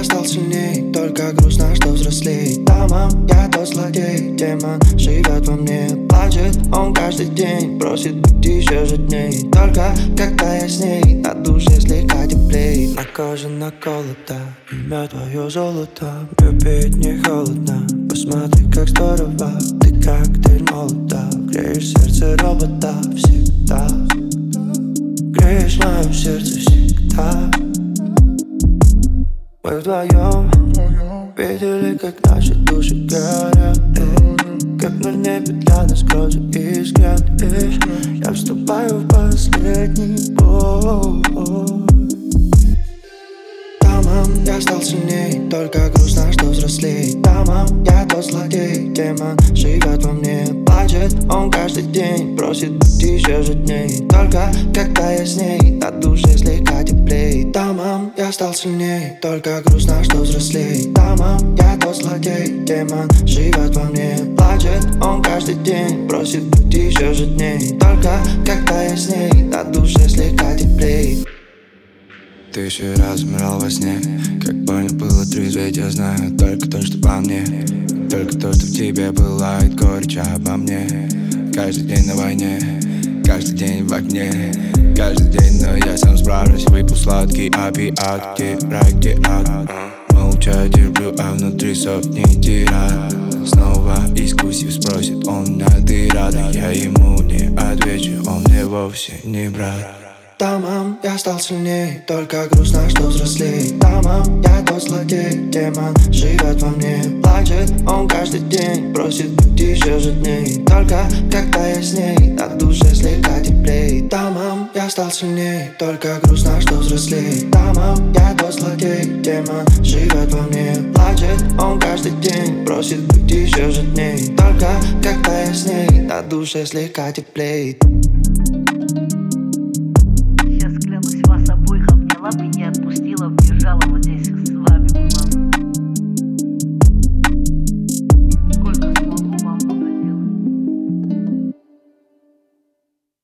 стал сильней, только грустно, что взрослей. Тамам, я тот злодей, демон живет во мне. Плачет он каждый день, просит быть еще жадней. Только когда я с ней, на душе слегка теплей. На коже наколото, имя твое золото. Любить не холодно, посмотри, как здорово. Ты как дырь молота, греешь сердце робота всегда. Греешь мое сердце всегда. Мы вдвоем видели, как наши души горят, как на небе для нас грозы искрят. Я вступаю в последний бой. Тамам, я стал сильней, только грустно, что взрослей. Тамам, я тот злодей, демон живет во мне. Плачет он каждый день, просит быть еще жадней. Только когда я с ней, на душе слегка теплей. Тамам, я стал сильней, только грустно, что взрослей. Тамам, я тот злодей, демон живет во мне. Плачет он каждый день, просит быть еще жадней. Только когда я с ней, на душе слегка теплей. Тысячу раз умирал во сне, как больно было трезветь, я знаю только то, что по мне. Только то, что в тебе пылает горечь обо мне. Каждый день на войне, каждый день в огне. Каждый день, но я сам справлюсь. Выпил сладкий опиат, где рай, где ад. Молча терплю, а внутри сотни тирад. Снова искусив спросит он меня, ты рада? Я ему не отвечу, он мне вовсе не брат. Тамам, я стал сильней, только грустно, что взрослей. Тамам, я тот злодей, демон живет во мне. Плачет он каждый день, просит быть еще жадней. Только когда я с ней, на душе слегка теплей. Тамам, я стал сильней, только грустно, что взрослей. Тамам, я тот злодей, демон живет во мне. Плачет он каждый день, просит быть еще жадней. Только когда я с ней, на душе слегка теплей.